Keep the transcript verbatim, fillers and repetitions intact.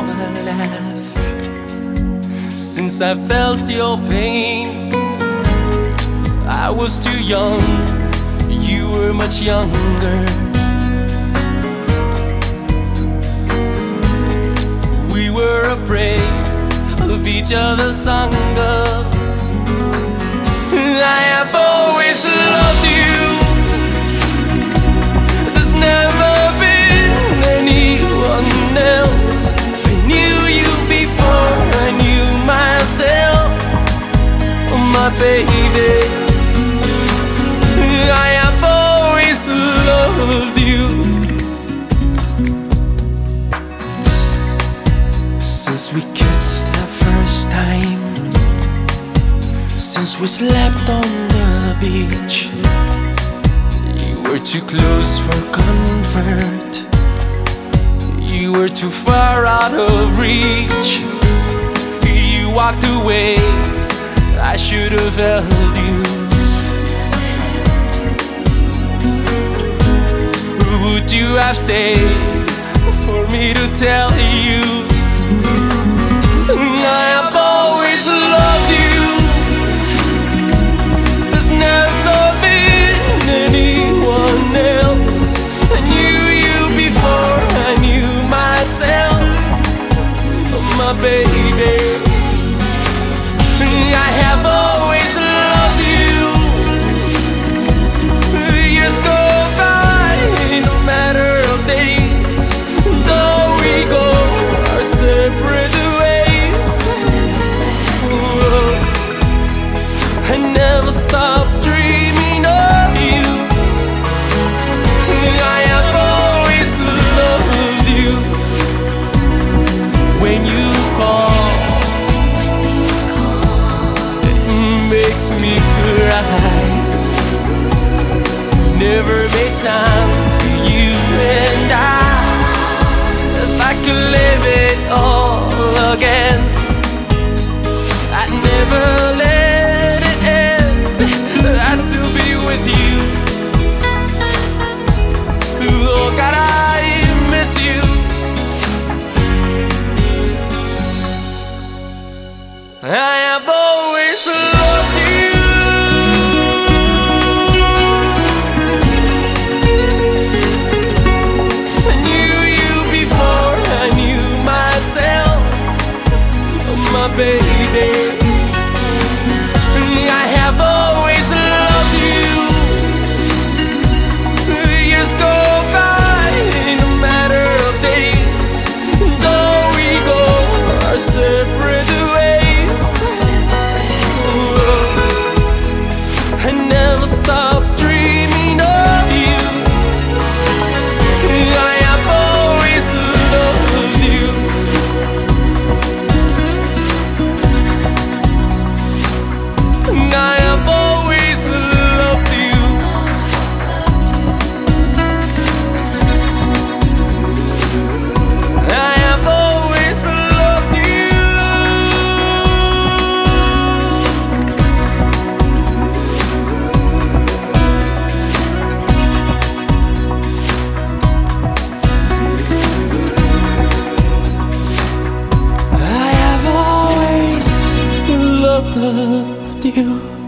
your laugh. Since I felt your pain, I was too young, you were much younger. We were afraid of each other's hunger. I have always loved you. There's never been anyone else. I knew you before I knew myself, my baby. I have always loved you. Since we kissed the first time, since we slept on the beach, you were too close for comfort, you were too far out of reach. You walked away, I should have held you. Would you have stayed for me to tell you I have always loved you? There's never been anyone else. I knew you before I knew myself, my baby. I have always loved you. Years go by, no matter of days, though we go our separate ways. Ooh, I never stop dreaming of you. I have always loved you. When you call, makes me cry. Never made time for you and I. If I could live it all again, I'd never let it end. I'd still be with you. Oh God, I miss you. I have always loved you. I knew you before I knew myself, my baby. I have always loved you. Years go by, no matter of days, though we go our separate ways. I never stop dreaming of you. I have always loved you. I have always loved you. I have always loved you. I have always loved you.